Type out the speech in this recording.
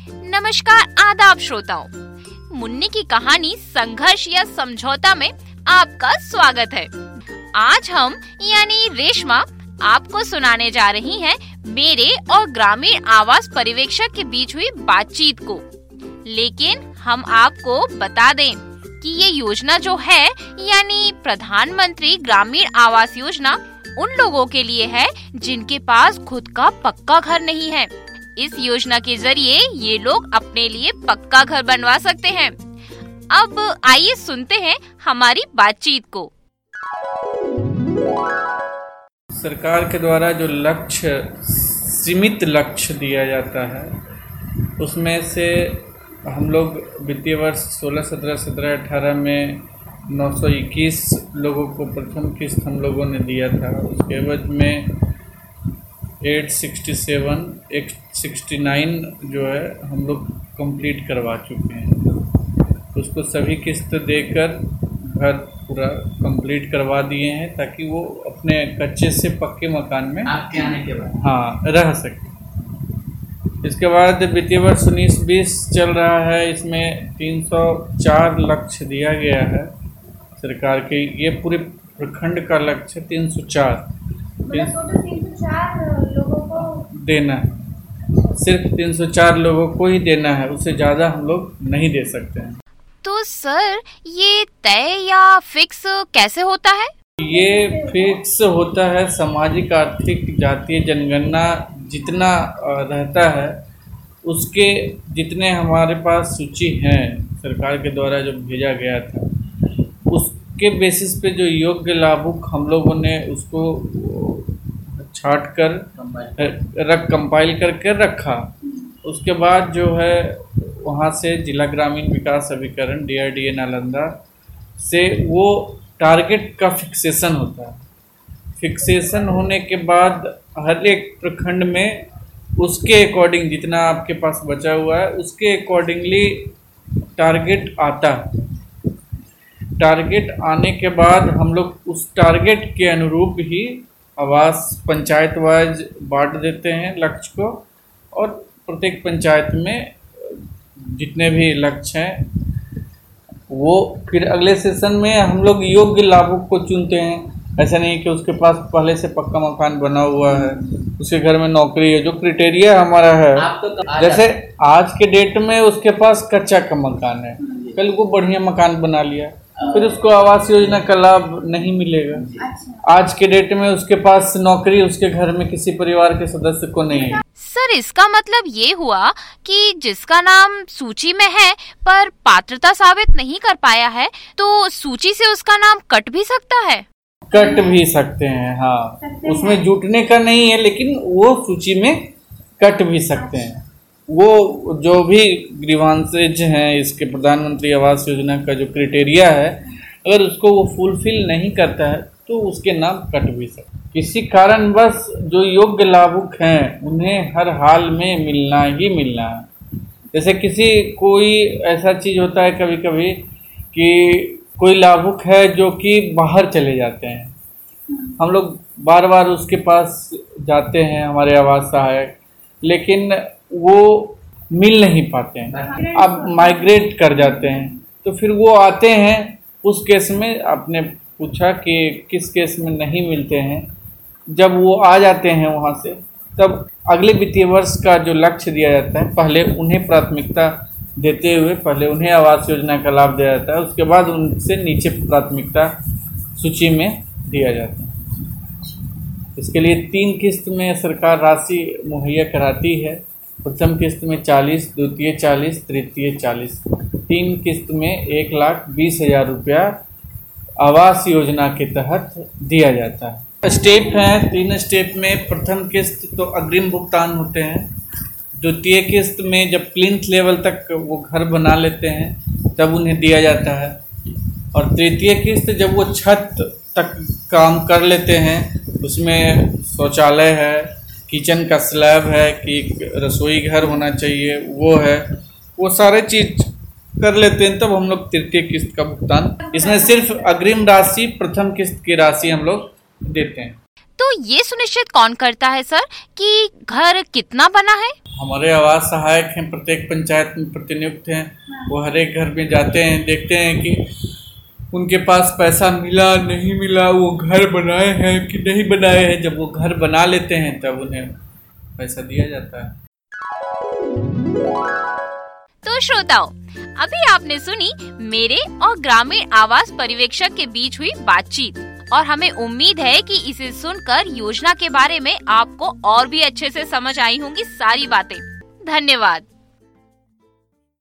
नमस्कार आदाब श्रोताओं, मुन्नी की कहानी संघर्ष या समझौता में आपका स्वागत है। आज हम यानी रेशमा आपको सुनाने जा रही हैं मेरे और ग्रामीण आवास पर्यवेक्षक के बीच हुई बातचीत को। लेकिन हम आपको बता दें कि ये योजना जो है यानी प्रधानमंत्री ग्रामीण आवास योजना उन लोगों के लिए है जिनके पास खुद का पक्का घर नहीं है। इस योजना के जरिए ये लोग अपने लिए पक्का घर बनवा सकते हैं। अब आइए सुनते हैं हमारी बातचीत को। सरकार के द्वारा जो लक्ष्य, सीमित लक्ष्य दिया जाता है, उसमें से हम लोग वित्तीय वर्ष 16-17, 17-18 में 921 लोगों को प्रथम किस्त हम लोगों ने दिया था। उसके एवज में 867, 869 जो है हम लोग कंप्लीट करवा चुके हैं। उसको सभी किस्त देकर घर पूरा कंप्लीट करवा दिए हैं ताकि वो अपने कच्चे से पक्के मकान में आपके आने के बाद रह सके। इसके बाद वित्तीय वर्ष 19-20 चल रहा है, इसमें 304 लक्ष्य दिया गया है सरकार के। ये पूरे प्रखंड का लक्ष्य 304 लोगों को देना है। सिर्फ 304 लोगों को ही देना है, उससे ज़्यादा हम लोग नहीं दे सकते हैं। तो सर ये तय या फिक्स कैसे होता है? ये फिक्स होता है, सामाजिक आर्थिक जातीय जनगणना जितना रहता है उसके जितने हमारे पास सूची हैं सरकार के द्वारा जो भेजा गया था, उसके बेसिस पे जो योग्य लाभुक हम लोगों ने उसको छाट कर कंपाइल करके रखा। उसके बाद जो है वहाँ से जिला ग्रामीण विकास अभिकरण DRDA नालंदा से वो टारगेट का फिक्सेशन होता है। फिक्सेशन होने के बाद हर एक प्रखंड में उसके अकॉर्डिंग जितना आपके पास बचा हुआ है उसके अकॉर्डिंगली टारगेट आता है। टारगेट आने के बाद हम लोग उस टारगेट के अनुरूप ही आवास पंचायत वाइज बांट देते हैं लक्ष्य को, और प्रत्येक पंचायत में जितने भी लक्ष्य हैं वो फिर अगले सेशन में हम लोग योग्य लाभुक को चुनते हैं। ऐसा नहीं कि उसके पास पहले से पक्का मकान बना हुआ है, उसके घर में नौकरी है, जो क्राइटेरिया हमारा है। जैसे आज के डेट में उसके पास कच्चा का मकान है, कल को बढ़िया मकान बना लिया, फिर उसको आवास योजना का लाभ नहीं मिलेगा। आज के डेट में उसके पास नौकरी उसके घर में किसी परिवार के सदस्य को नहीं है। सर इसका मतलब ये हुआ कि जिसका नाम सूची में है पर पात्रता साबित नहीं कर पाया है तो सूची से उसका नाम कट भी सकता है? कट भी सकते हैं, हाँ। उसमें जुटने का नहीं है लेकिन वो सूची में कट भी सकते हैं। वो जो भी ग्रीवांसेज हैं इसके प्रधानमंत्री आवास योजना का जो क्राइटेरिया है, अगर उसको वो फुलफिल नहीं करता है तो उसके नाम कट भी सकते। किसी कारणवश जो योग्य लाभुक हैं उन्हें हर हाल में मिलना ही मिलना है। जैसे कोई ऐसा चीज़ होता है कभी कभी कि कोई लाभुक है जो कि बाहर चले जाते हैं, हम लोग बार बार उसके पास जाते हैं हमारे आवास सहायक, लेकिन वो मिल नहीं पाते हैं, अब माइग्रेट कर जाते हैं। तो फिर वो आते हैं, उस केस में आपने पूछा कि किस केस में नहीं मिलते हैं, जब वो आ जाते हैं वहाँ से तब अगले वित्तीय वर्ष का जो लक्ष्य दिया जाता है पहले उन्हें प्राथमिकता देते हुए पहले उन्हें आवास योजना का लाभ दिया जाता है, उसके बाद उनसे नीचे प्राथमिकता सूची में दिया जाता है। इसके लिए 3 किस्त में सरकार राशि मुहैया कराती है। प्रथम किस्त में 40, द्वितीय 40, तृतीय 40। 3 किस्त में 1,20,000 रुपया आवास योजना के तहत दिया जाता है। स्टेप हैं, 3 स्टेप में। प्रथम किस्त तो अग्रिम भुगतान होते हैं, द्वितीय किस्त में जब प्लिंथ लेवल तक वो घर बना लेते हैं तब उन्हें दिया जाता है, और तृतीय किस्त जब वो छत तक काम कर लेते हैं, उसमें शौचालय है, किचन का स्लैब है कि रसोई घर होना चाहिए, वो है, वो सारे चीज़ कर लेते हैं, तब हम लोग तृतीय किस्त का भुगतान, इसमें सिर्फ अग्रिम राशि प्रथम किस्त की राशि हम लोग देते हैं। तो ये सुनिश्चित कौन करता है सर कि घर कितना बना है? हमारे आवास सहायक हैं, प्रत्येक पंचायत में प्रतिनियुक्त हैं। वो हर एक घर में जाते हैं, देखते हैं कि उनके पास पैसा मिला नहीं मिला, वो घर बनाए हैं कि नहीं बनाए हैं। जब वो घर बना लेते हैं तब उन्हें पैसा दिया जाता है। तो श्रोताओं, अभी आपने सुनी मेरे और ग्रामीण आवास पर्यवेक्षक के बीच हुई बातचीत, और हमें उम्मीद है कि इसे सुनकर योजना के बारे में आपको और भी अच्छे से समझ आई होंगी सारी बातें। धन्यवाद।